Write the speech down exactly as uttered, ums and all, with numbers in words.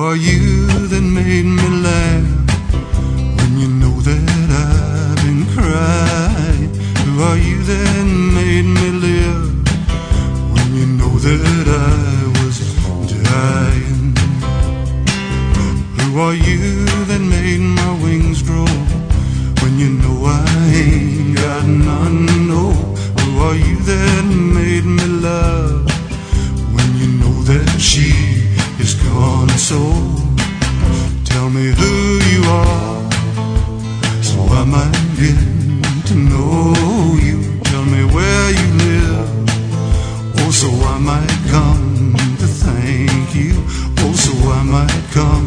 are you that made me laugh when you know that I've been crying? Who are you that made me live when you know that I was dying? Who are you that made my wings grow when you know I ain't got none? No. Who are you that made me love when you know that she is gone? So tell me who you are, so I might get to know you. Tell me where you live, oh, so I might come to thank you. Oh, so I might come